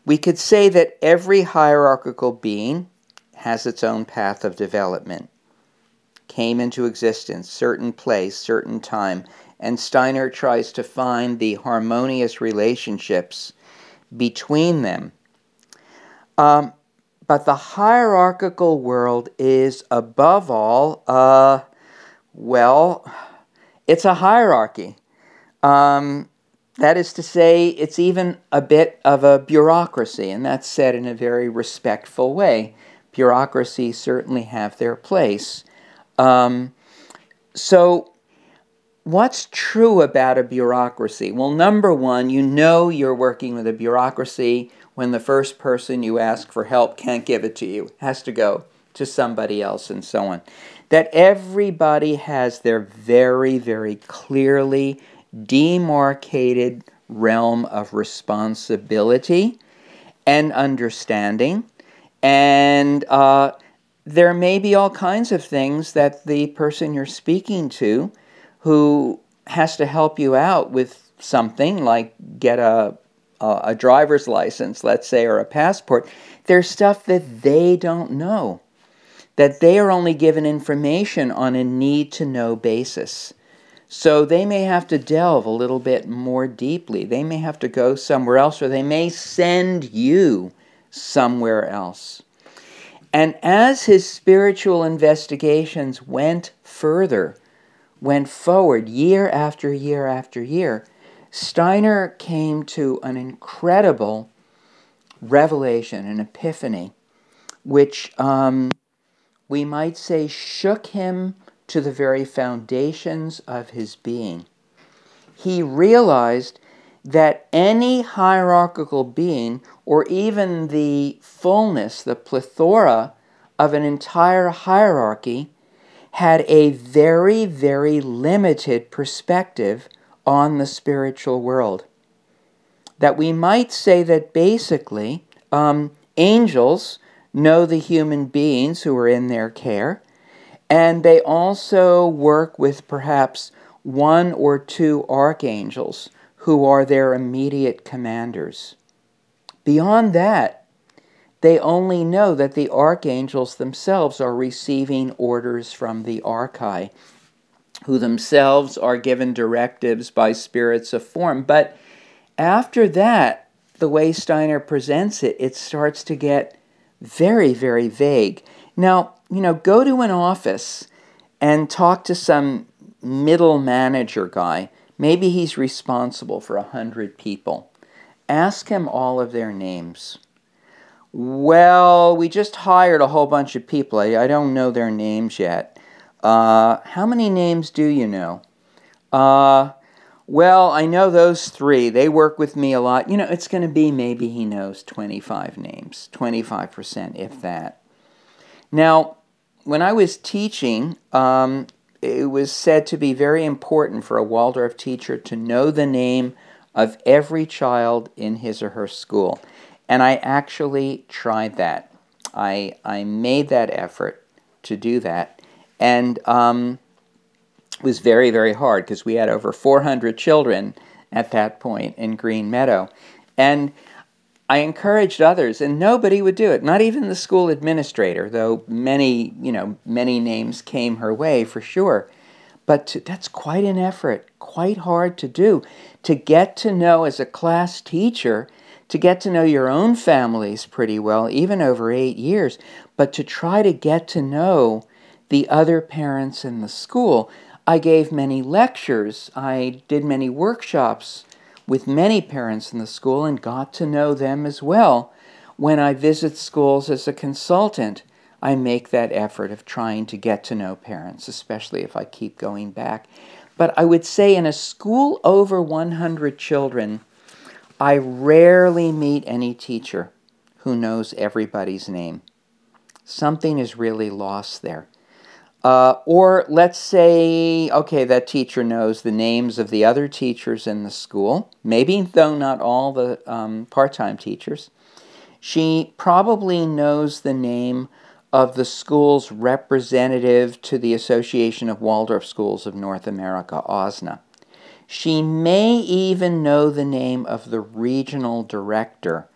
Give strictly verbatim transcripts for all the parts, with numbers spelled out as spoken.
We could say that every hierarchical being has its own path of development, came into existence, certain place, certain time, and Steiner tries to find the harmonious relationships between them. Um, but the hierarchical world is, above all, uh, well, it's a hierarchy. Um, that is to say, it's even a bit of a bureaucracy, and that's said in a very respectful way. Bureaucracies certainly have their place. Um, so, what's true about a bureaucracy? Well, number one, you know you're working with a bureaucracy when the first person you ask for help can't give it to you, has to go to somebody else, and so on. That everybody has their very, very clearly demarcated realm of responsibility and understanding, and uh, there may be all kinds of things that the person you're speaking to, who has to help you out with something like get a, a, a driver's license, let's say, or a passport, there's stuff that they don't know, that they are only given information on a need-to-know basis. So they may have to delve a little bit more deeply. They may have to go somewhere else, or they may send you somewhere else. And as his spiritual investigations went further, went forward year after year after year, Steiner came to an incredible revelation, an epiphany, which um, we might say shook him to the very foundations of his being. He realized that any hierarchical being, or even the fullness, the plethora of an entire hierarchy, had a very, very limited perspective on the spiritual world. That we might say that basically um, angels know the human beings who are in their care, and they also work with perhaps one or two archangels who are their immediate commanders. Beyond that, they only know that the archangels themselves are receiving orders from the archai, who themselves are given directives by spirits of form. But after that, the way Steiner presents it, it starts to get very, very vague. Now, you know, go to an office and talk to some middle manager guy. Maybe he's responsible for a hundred people. Ask him all of their names. Well, we just hired a whole bunch of people. I, I don't know their names yet. Uh, how many names do you know? Uh, well, I know those three. They work with me a lot. You know, it's going to be maybe he knows twenty-five names, twenty-five percent, if that. Now, when I was teaching, um, it was said to be very important for a Waldorf teacher to know the name of every child in his or her school. And I actually tried that. I, I made that effort to do that. And um, it was very, very hard because we had over four hundred children at that point in Green Meadow. And I encouraged others, and nobody would do it, not even the school administrator, though many, you know, many names came her way for sure. But to, that's quite an effort, quite hard to do, to get to know as a class teacher, to get to know your own families pretty well, even over eight years, but to try to get to know the other parents in the school. I gave many lectures, I did many workshops with many parents in the school and got to know them as well. When I visit schools as a consultant, I make that effort of trying to get to know parents, especially if I keep going back. But I would say in a school over one hundred children, I rarely meet any teacher who knows everybody's name. Something is really lost there. Uh, or let's say, okay, that teacher knows the names of the other teachers in the school, maybe though not all the um, part-time teachers. She probably knows the name of the school's representative to the Association of Waldorf Schools of North America, O S N A. She may even know the name of the regional director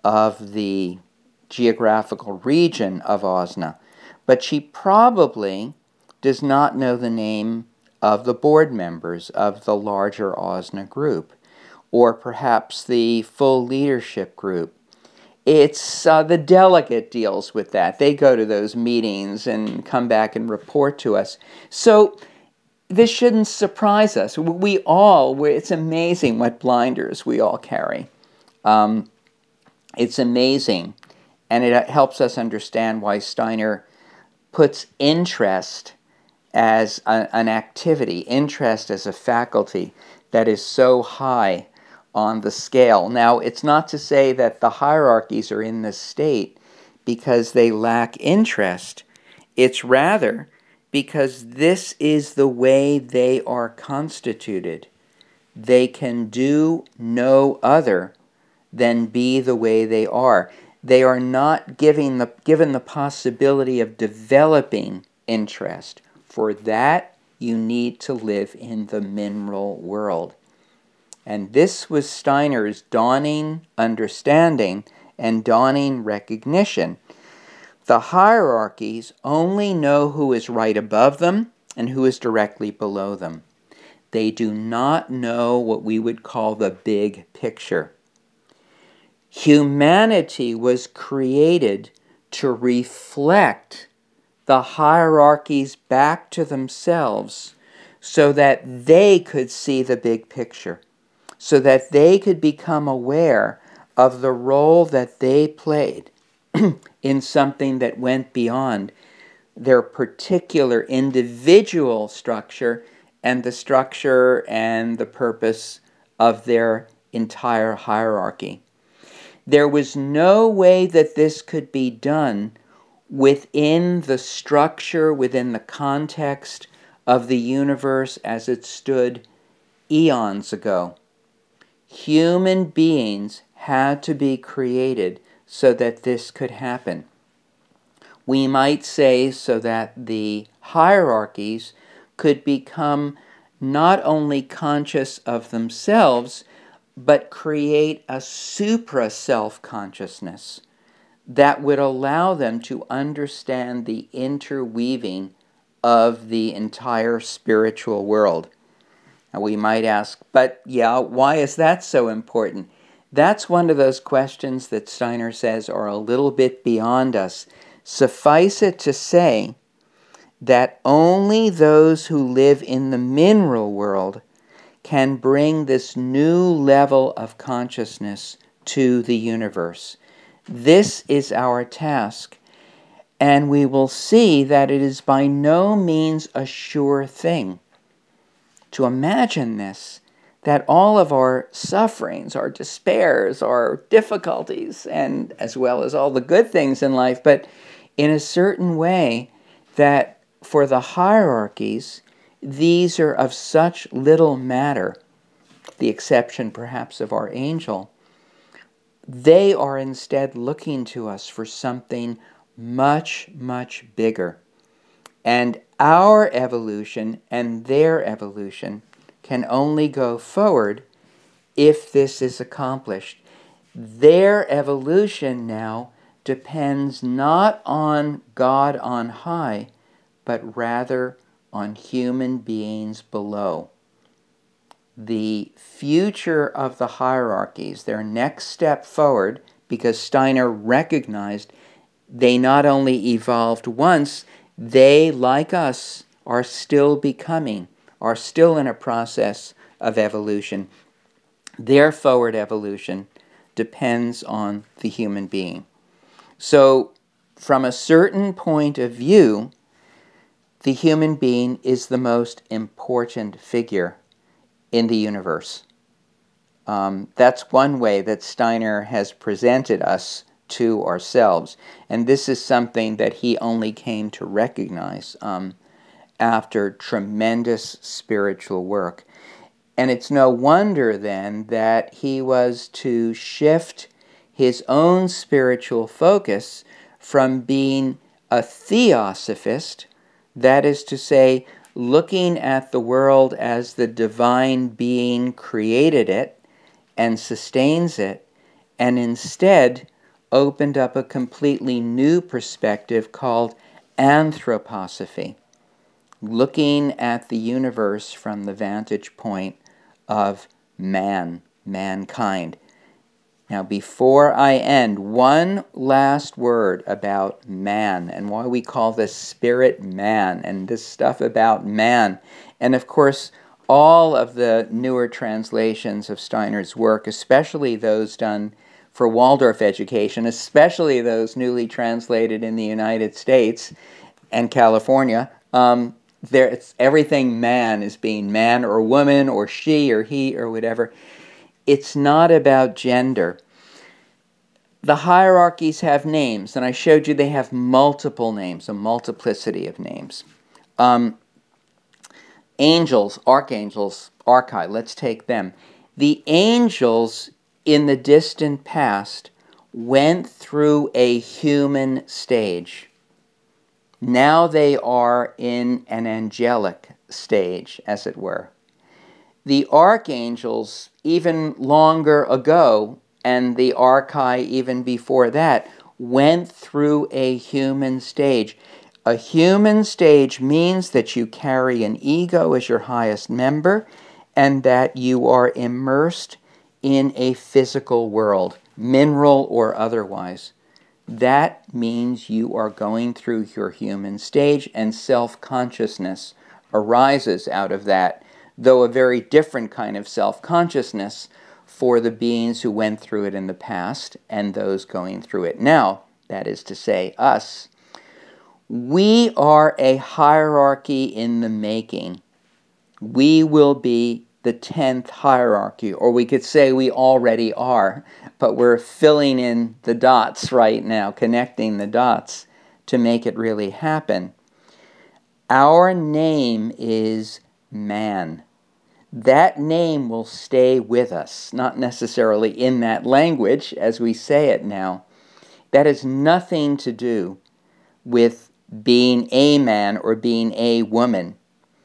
of the geographical region of Osna, but she probably does not know the name of the board members of the larger Osna group, or perhaps the full leadership group. It's uh, the delegate deals with that. They go to those meetings and come back and report to us. So this shouldn't surprise us. We all, it's amazing what blinders we all carry. Um, it's amazing, and it helps us understand why Steiner puts interest as a, an activity, interest as a faculty that is so high on the scale. Now, it's not to say that the hierarchies are in this state because they lack interest. It's rather because this is the way they are constituted. They can do no other than be the way they are. They are not giving the, given the possibility of developing interest. For that, you need to live in the mineral world. And this was Steiner's dawning understanding and dawning recognition. The hierarchies only know who is right above them and who is directly below them. They do not know what we would call the big picture. Humanity was created to reflect the hierarchies back to themselves so that they could see the big picture, so that they could become aware of the role that they played in something that went beyond their particular individual structure and the structure and the purpose of their entire hierarchy. There was no way that this could be done within the structure, within the context of the universe as it stood eons ago. Human beings had to be created so that this could happen. We might say so that the hierarchies could become not only conscious of themselves, but create a supra-self-consciousness that would allow them to understand the interweaving of the entire spiritual world. Now we might ask, but yeah, why is that so important? That's one of those questions that Steiner says are a little bit beyond us. Suffice it to say that only those who live in the mineral world can bring this new level of consciousness to the universe. This is our task, and we will see that it is by no means a sure thing. To imagine this, that all of our sufferings, our despairs, our difficulties, and as well as all the good things in life, but in a certain way that for the hierarchies, these are of such little matter, the exception perhaps of our angel. They are instead looking to us for something much, much bigger. And our evolution and their evolution can only go forward if this is accomplished. Their evolution now depends not on God on high, but rather on human beings below. The future of the hierarchies, their next step forward, because Steiner recognized they not only evolved once, they, like us, are still becoming, are still in a process of evolution. Their forward evolution depends on the human being. So, from a certain point of view, the human being is the most important figure in the universe. Um, that's one way that Steiner has presented us to ourselves. And this is something that he only came to recognize um, after tremendous spiritual work. And it's no wonder then that he was to shift his own spiritual focus from being a theosophist, that is to say, looking at the world as the divine being created it and sustains it, and instead opened up a completely new perspective called anthroposophy, looking at the universe from the vantage point of man, mankind. Now, before I end, one last word about man and why we call this spirit man and this stuff about man. And of course, all of the newer translations of Steiner's work, especially those done for Waldorf education, especially those newly translated in the United States and California, um, there it's everything man is being man or woman or she or he or whatever. It's not about gender. The hierarchies have names, and I showed you they have multiple names, a multiplicity of names. Um, angels, archangels, archai, let's take them. The angels in the distant past went through a human stage. Now they are in an angelic stage, as it were. The archangels, even longer ago, and the archai even before that, went through a human stage. A human stage means that you carry an ego as your highest member and that you are immersed in a physical world, mineral or otherwise. That means you are going through your human stage, and self-consciousness arises out of that, though a very different kind of self-consciousness for the beings who went through it in the past and those going through it now, that is to say, us. We are a hierarchy in the making. We will be the tenth hierarchy, or we could say we already are, but we're filling in the dots right now, connecting the dots to make it really happen. Our name is man. That name will stay with us, not necessarily in that language as we say it now. That has nothing to do with being a man or being a woman.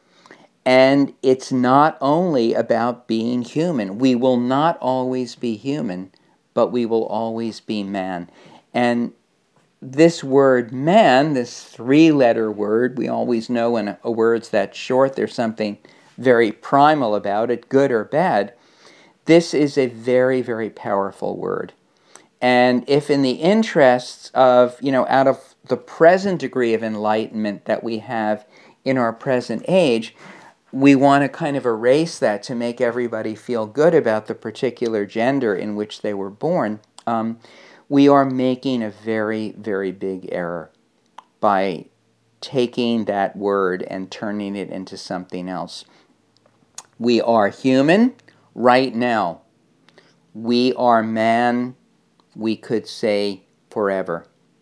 And it's not only about being human. We will not always be human, but we will always be man. And this word man, this three-letter word, we always know when a word's that short, there's something very primal about it, good or bad. This is a very, very powerful word. And if in the interests of, you know, out of the present degree of enlightenment that we have in our present age, we want to kind of erase that to make everybody feel good about the particular gender in which they were born, um, we are making a very, very big error by taking that word and turning it into something else. We are human right now. We are man, we could say, forever.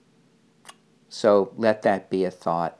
So let that be a thought.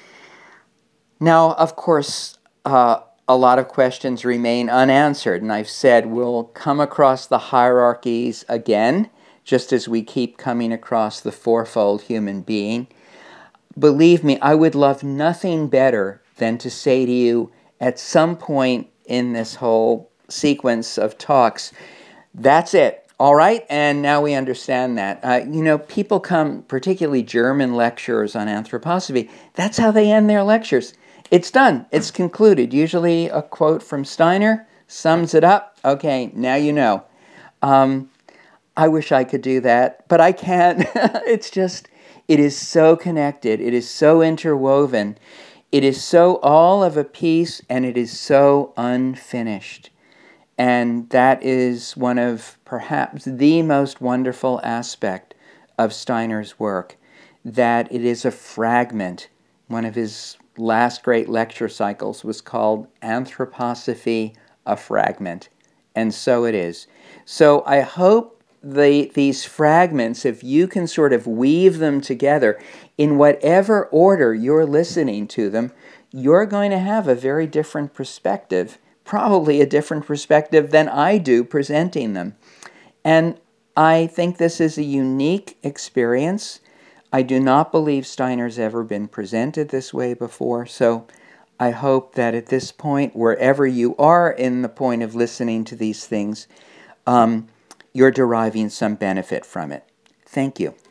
Now, of course, uh, a lot of questions remain unanswered, and I've said we'll come across the hierarchies again, just as we keep coming across the fourfold human being. Believe me, I would love nothing better than to say to you at some point in this whole sequence of talks, that's it, all right? And now we understand that. Uh, you know, people come, particularly German lecturers on anthroposophy, that's how they end their lectures. It's done. It's concluded. Usually a quote from Steiner sums it up. Okay, now you know. Um, I wish I could do that, but I can't. It's just, it is so connected. It is so interwoven. It is so all of a piece, and it is so unfinished. And that is one of perhaps the most wonderful aspect of Steiner's work, that it is a fragment. One of his last great lecture cycles was called Anthroposophy, a Fragment. And so it is. So I hope the, these fragments, if you can sort of weave them together in whatever order you're listening to them, you're going to have a very different perspective, probably a different perspective than I do presenting them. And I think this is a unique experience. I do not believe Steiner's ever been presented this way before, so I hope that at this point, wherever you are in the point of listening to these things, um, you're deriving some benefit from it. Thank you.